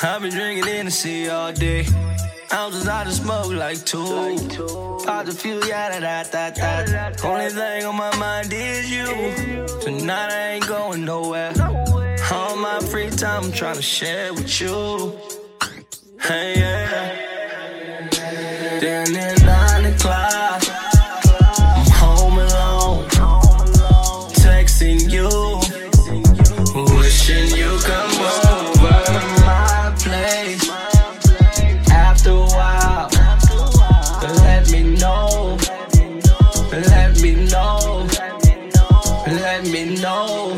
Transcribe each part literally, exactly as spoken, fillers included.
I've been drinking Hennessy all day. Ounces I just smoke like two. Popped a few, yeah, da da da da. Only thing on my mind is you. Tonight I ain't going nowhere. All my free time I'm trying to share with you. Hey, yeah. Then at nine o'clock, I'm home alone, texting you, wishing you come over my place. After a while, let me know, let me know, let me know.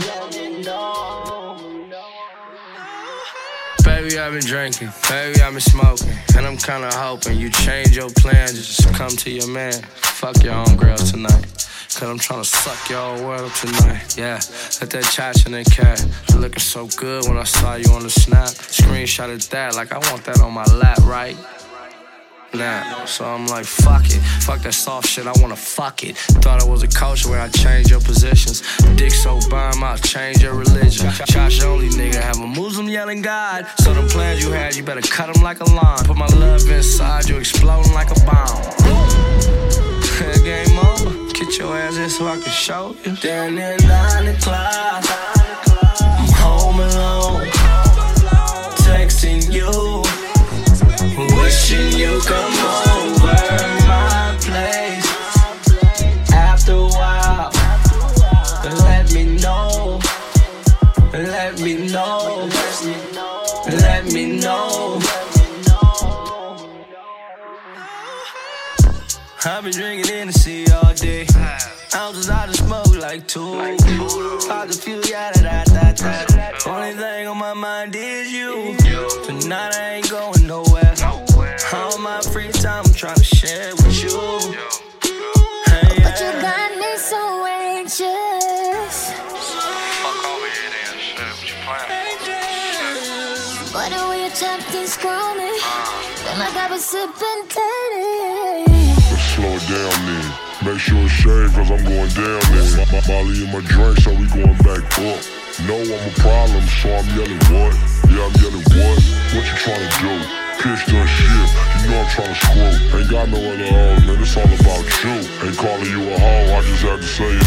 Baby, I've been drinking, baby, I've been smoking, and I'm kinda hoping you change your plans, just come to your man. Fuck your own girls tonight, cause I'm tryna suck your whole world up tonight. Yeah, let that chacha and that cat. You're looking so good when I saw you on the snap. Screenshotted that like I want that on my lap, right? Now, so I'm like, fuck it. Fuck that soft shit, I wanna fuck it. Thought I was a culture where I change your positions. Dick so bomb, I'll change your religion. Josh only nigga, have a Muslim yelling God. So them plans you had, you better cut them like a lawn. Put my love inside you, exploding like a bomb. Game over, get your ass in so I can show you. Down at nine o'clock, I'm home alone, texting you, wishing you come over my place. After a while, let me know, let me know, let me know. I've been drinking Hennessy all day. Ounces I just smoke like two. Popped a few, yeah, da da da da. Only thing on my mind is you. Tonight I ain't going nowhere. All my free time I'm trying to share with you. Hey, yeah. But you got me so anxious. Fuck over here then, shit, what you playing? But the way you tapped and scroll me, feel like I was sipping thirty. Slow it down then. Make sure it's shaved cause I'm going down then. My Molly in my drink so we going back up. Know I'm a problem so I'm yelling what? Yeah, I'm yelling what? What you tryna do? Pitch done shit, you know I'm tryna screw. Ain't got no other hoes, man, it's all about you. Ain't calling you a hoe, I just had to say